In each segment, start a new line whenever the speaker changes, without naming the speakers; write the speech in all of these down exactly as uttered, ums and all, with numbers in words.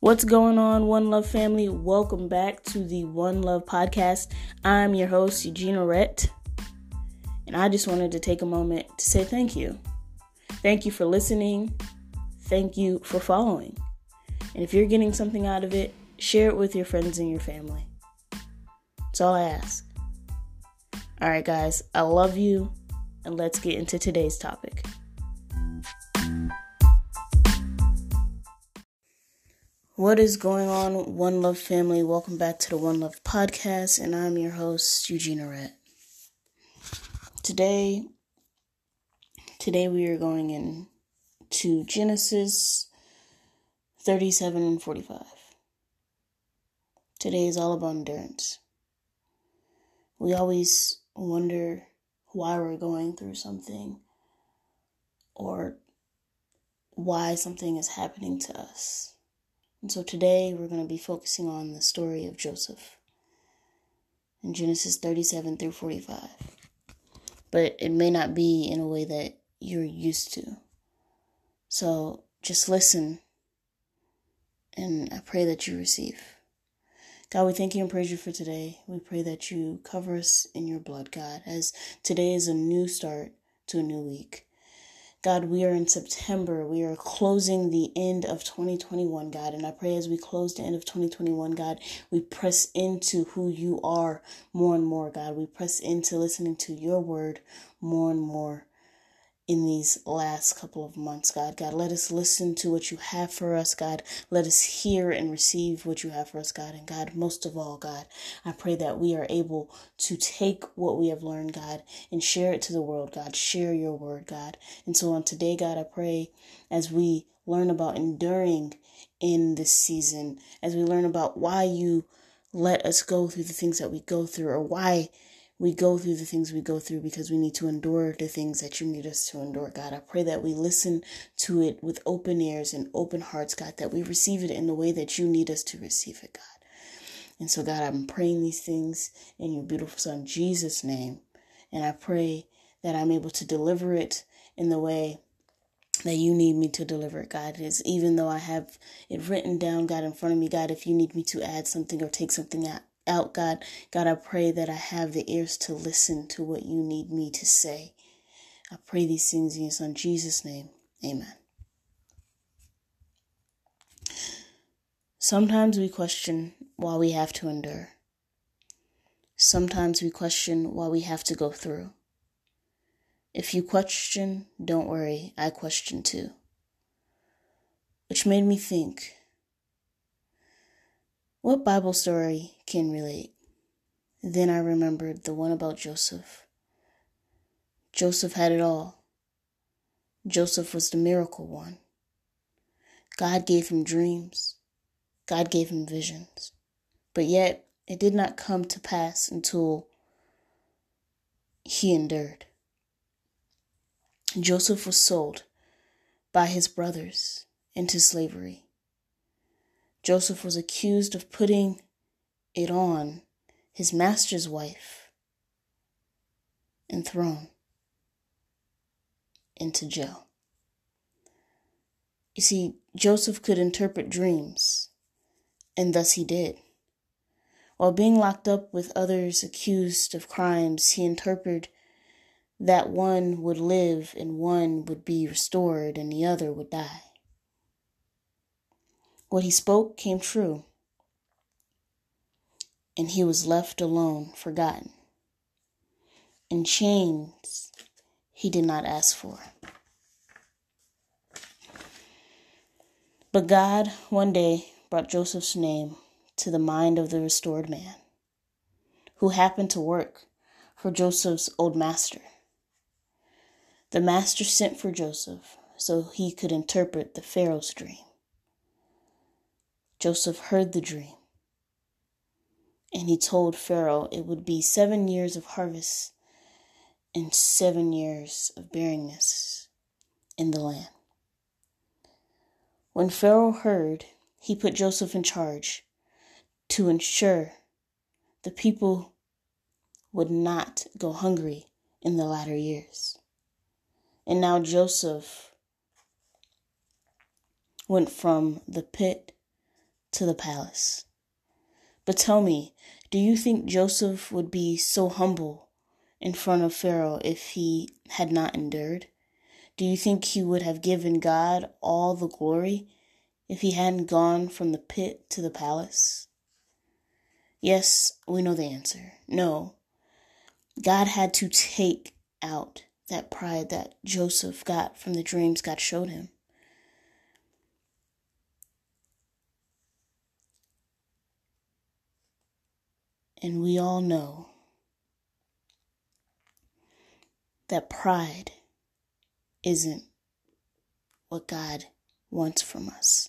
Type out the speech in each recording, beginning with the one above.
What's going on, One Love family? Welcome back to the One Love podcast. I'm your host, Eugene Rett, and I just wanted to take a moment to say thank you. Thank you for listening. Thank you for following. And if you're getting something out of it, share it with your friends and your family. That's all I ask. All right, guys, I love you, and let's get into today's topic. What is going on, One Love family? Welcome back to the One Love podcast, and I'm your host, Eugene Rett. Today, today we are going into Genesis thirty-seven and forty-five. Today is all about endurance. We always wonder why we're going through something or why something is happening to us. And so today we're going to be focusing on the story of Joseph in Genesis thirty-seven through forty-five. But it may not be in a way that you're used to. So just listen, and I pray that you receive. God, we thank you and praise you for today. We pray that you cover us in your blood, God, as today is a new start to a new week. God, we are in September. We are closing the end of twenty twenty-one, God. And I pray as we close the end of twenty twenty-one, God, we press into who you are more and more, God. We press into listening to your word more and more in these last couple of months, God. God, let us listen to what you have for us, God. Let us hear and receive what you have for us, God. And God, most of all, God, I pray that we are able to take what we have learned, God, and share it to the world, God. Share your word, God. And so on today, God, I pray as we learn about enduring in this season, as we learn about why you let us go through the things that we go through, or why we go through the things we go through because we need to endure the things that you need us to endure, God. I pray that we listen to it with open ears and open hearts, God, that we receive it in the way that you need us to receive it, God. And so, God, I'm praying these things in your beautiful Son, Jesus' name. And I pray that I'm able to deliver it in the way that you need me to deliver it, God. Is even though I have it written down, God, in front of me, God, if you need me to add something or take something out, out, God, God, I pray that I have the ears to listen to what you need me to say. I pray these things in your Son, Jesus' name. Amen. Sometimes we question why we have to endure. Sometimes we question why we have to go through. If you question, don't worry, I question too. Which made me think, what Bible story can relate? Then I remembered the one about Joseph. Joseph had it all. Joseph was the miracle one. God gave him dreams. God gave him visions. But yet, it did not come to pass until he endured. Joseph was sold by his brothers into slavery. Joseph was accused of putting it on his master's wife and thrown into jail. You see, Joseph could interpret dreams, and thus he did. While being locked up with others accused of crimes, he interpreted that one would live and one would be restored and the other would die. What he spoke came true, and he was left alone, forgotten. In chains he did not ask for. But God one day brought Joseph's name to the mind of the restored man, who happened to work for Joseph's old master. The master sent for Joseph so he could interpret the Pharaoh's dream. Joseph heard the dream, and he told Pharaoh it would be seven years of harvest and seven years of barrenness in the land. When Pharaoh heard, he put Joseph in charge to ensure the people would not go hungry in the latter years. And now Joseph went from the pit to the palace. But tell me, do you think Joseph would be so humble in front of Pharaoh if he had not endured? Do you think he would have given God all the glory if he hadn't gone from the pit to the palace? Yes, we know the answer. No. God had to take out that pride that Joseph got from the dreams God showed him. And we all know that pride isn't what God wants from us.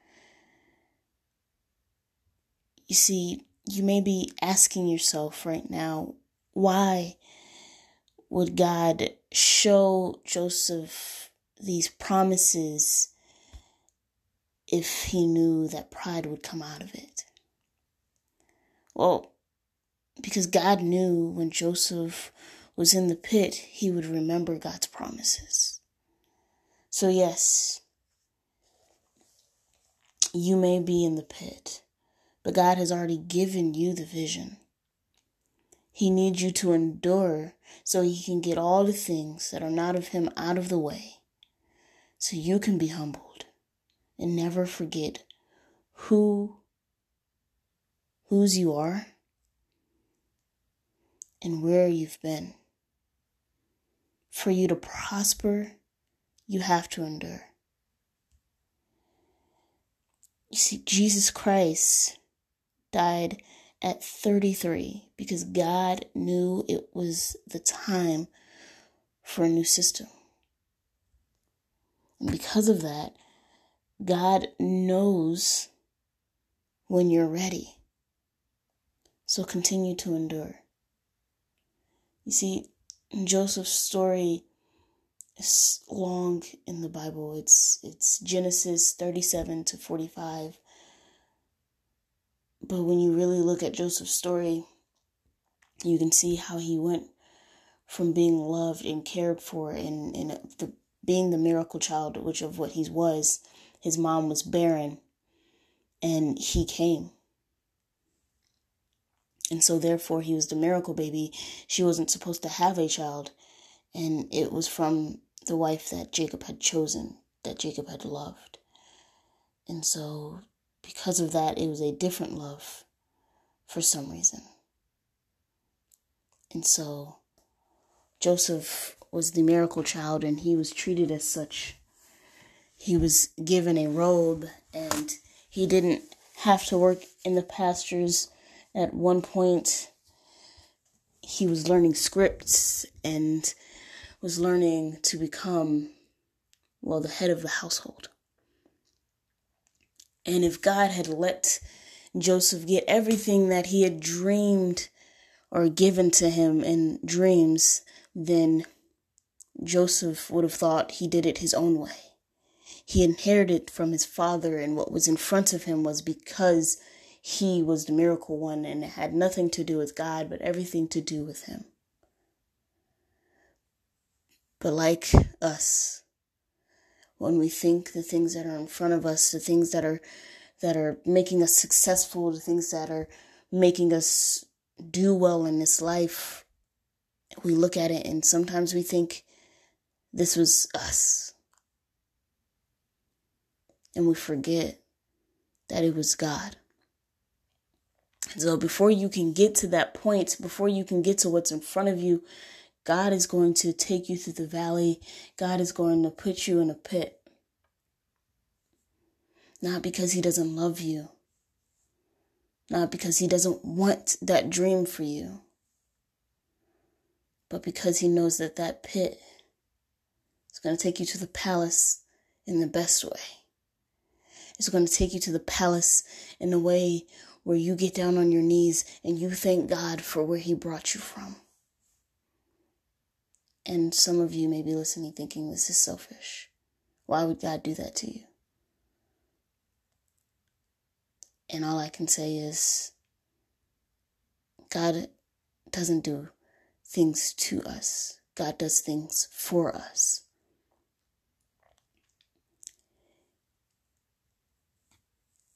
You see, you may be asking yourself right now, why would God show Joseph these promises if he knew that pride would come out of it? Well, because God knew when Joseph was in the pit, he would remember God's promises. So yes, you may be in the pit, but God has already given you the vision. He needs you to endure so he can get all the things that are not of him out of the way, so you can be humbled and never forget who, whose you are and where you've been. For you to prosper, you have to endure. You see, Jesus Christ died at thirty-three because God knew it was the time for a new system. And because of that, God knows when you're ready. So continue to endure. You see, Joseph's story is long in the Bible. It's it's Genesis thirty-seven to forty-five. But when you really look at Joseph's story, you can see how he went from being loved and cared for and, and the, being the miracle child, which of what he was. His mom was barren, and he came. And so therefore he was the miracle baby. She wasn't supposed to have a child, and it was from the wife that Jacob had chosen, that Jacob had loved. And so because of that, it was a different love for some reason. And so Joseph was the miracle child, and he was treated as such. He was given a robe, and he didn't have to work in the pastures. At one point, he was learning scripts and was learning to become, well, the head of the household. And if God had let Joseph get everything that he had dreamed or given to him in dreams, then Joseph would have thought he did it his own way. He inherited from his father, and what was in front of him was because he was the miracle one, and it had nothing to do with God, but everything to do with him. But like us, when we think the things that are in front of us, the things that are that are making us successful, the things that are making us do well in this life, we look at it and sometimes we think this was us. And we forget that it was God. So before you can get to that point, before you can get to what's in front of you, God is going to take you through the valley. God is going to put you in a pit. Not because he doesn't love you. Not because he doesn't want that dream for you. But because he knows that that pit is going to take you to the palace in the best way. It's going to take you to the palace in a way where you get down on your knees and you thank God for where he brought you from. And some of you may be listening thinking this is selfish. Why would God do that to you? And all I can say is, God doesn't do things to us. God does things for us.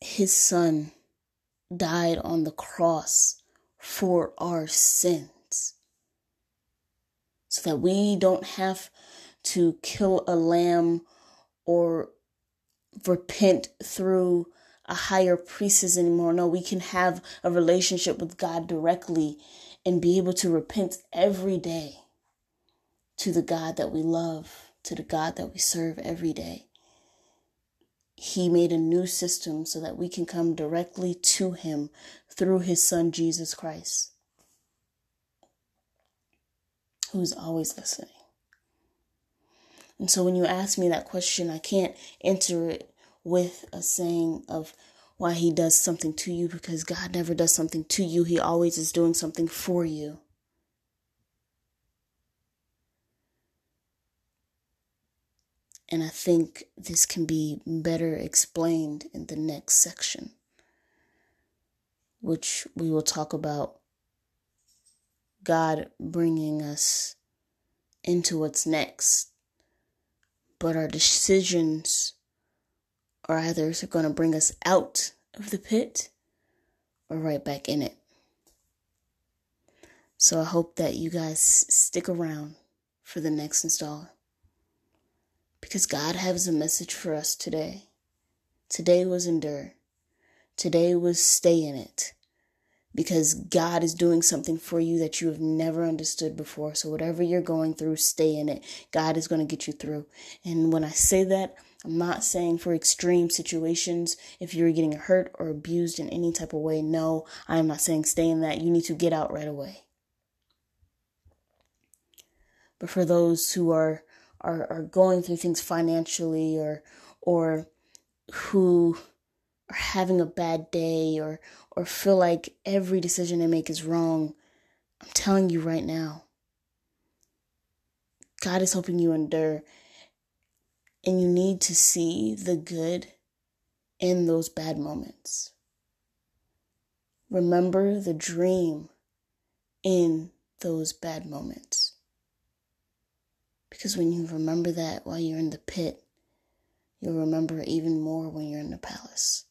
his son died on the cross for our sins, so that we don't have to kill a lamb or repent through a higher priestess anymore. No, we can have a relationship with God directly and be able to repent every day to the God that we love, to the God that we serve every day. He made a new system so that we can come directly to him through his son, Jesus Christ, who's always listening. And so when you ask me that question, I can't answer it with a saying of why he does something to you, because God never does something to you. He always is doing something for you. And I think this can be better explained in the next section, which we will talk about God bringing us into what's next. But our decisions are either going to bring us out of the pit or right back in it. So I hope that you guys stick around for the next installment, because God has a message for us today. Today was endure. Today was stay in it, because God is doing something for you that you have never understood before. So whatever you're going through, stay in it. God is going to get you through. And when I say that, I'm not saying for extreme situations. If you're getting hurt or abused in any type of way, no, I am not saying stay in that. You need to get out right away. But for those who are are, are going through things financially, or or who are having a bad day, or or feel like every decision they make is wrong, I'm telling you right now, God is helping you endure. And you need to see the good in those bad moments. Remember the dream in those bad moments. Because when you remember that while you're in the pit, you'll remember it even more when you're in the palace.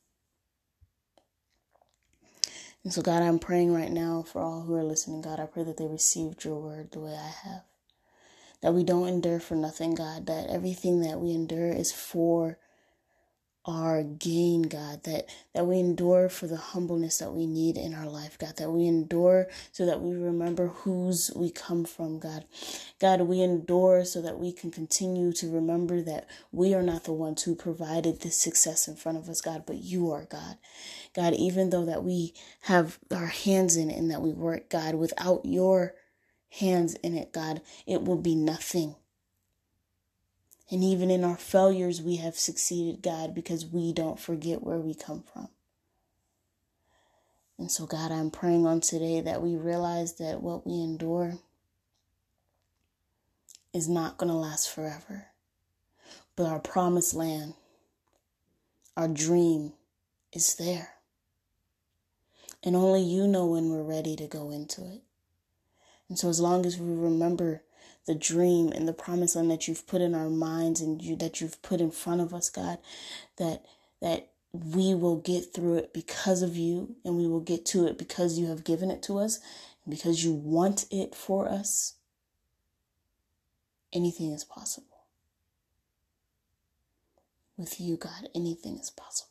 And so, God, I'm praying right now for all who are listening. God, I pray that they received your word the way I have. That we don't endure for nothing, God. That everything that we endure is for our gain, God. That, that we endure for the humbleness that we need in our life, God. That we endure so that we remember whose we come from, God. God, we endure so that we can continue to remember that we are not the ones who provided this success in front of us, God, but you are, God. God, even though that we have our hands in it and that we work, God, without your hands in it, God, it will be nothing. And even in our failures, we have succeeded, God, because we don't forget where we come from. And so, God, I'm praying on today that we realize that what we endure is not going to last forever. But our promised land, our dream is there. And only you know when we're ready to go into it. And so as long as we remember the dream and the promised land that you've put in our minds and you, that you've put in front of us, God, that that we will get through it because of you, and we will get to it because you have given it to us, and because you want it for us. Anything is possible. With you, God, anything is possible.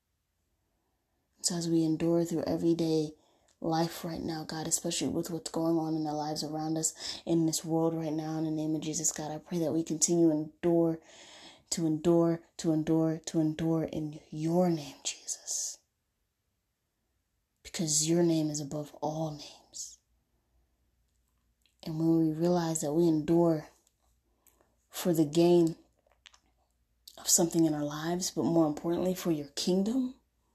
So as we endure through everyday life right now, God, especially with what's going on in the lives around us in this world right now, in the name of Jesus, God, I pray that we continue to endure, to endure, to endure, to endure in your name, Jesus. Because your name is above all names. And when we realize that we endure for the gain of something in our lives, but more importantly for your kingdom,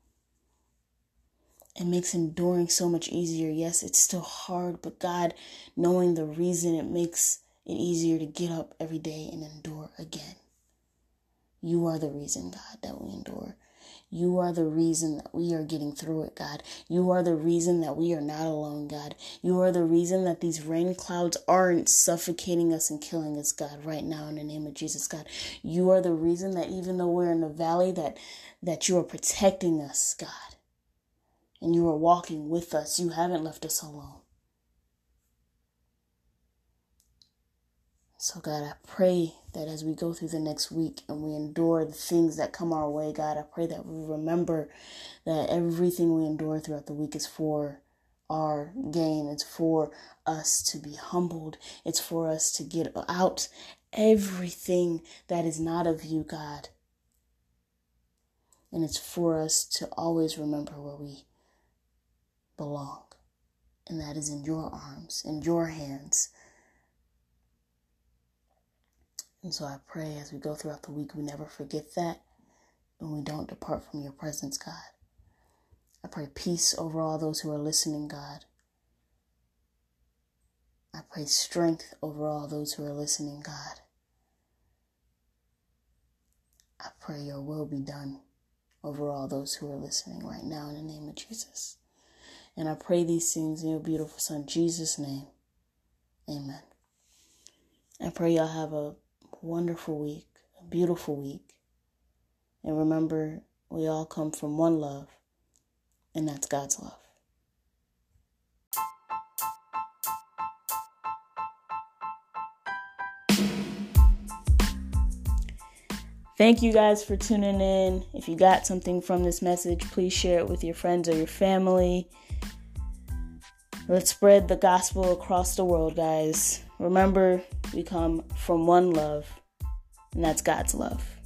it makes enduring so much easier. Yes, it's still hard, but God, knowing the reason, it makes it easier to get up every day and endure again. You are the reason, God, that we endure. You are the reason that we are getting through it, God. You are the reason that we are not alone, God. You are the reason that these rain clouds aren't suffocating us and killing us, God, right now in the name of Jesus, God. You are the reason that even though we're in the valley, that, that you are protecting us, God. And you are walking with us. You haven't left us alone. So, God, I pray that as we go through the next week and we endure the things that come our way, God, I pray that we remember that everything we endure throughout the week is for our gain. It's for us to be humbled. It's for us to get out everything that is not of you, God. And it's for us to always remember where we belong. And that is in your arms, in your hands. And so I pray as we go throughout the week, we never forget that and we don't depart from your presence, God. I pray peace over all those who are listening, God. I pray strength over all those who are listening, God. I pray your will be done over all those who are listening right now in the name of Jesus. And I pray these things in your beautiful Son, Jesus' name. Amen. I pray y'all have a wonderful week, a beautiful week. And remember, we all come from one love, and that's God's love. Thank you guys for tuning in. If you got something from this message, please share it with your friends or your family. Let's spread the gospel across the world, guys. Remember, we come from one love, and that's God's love.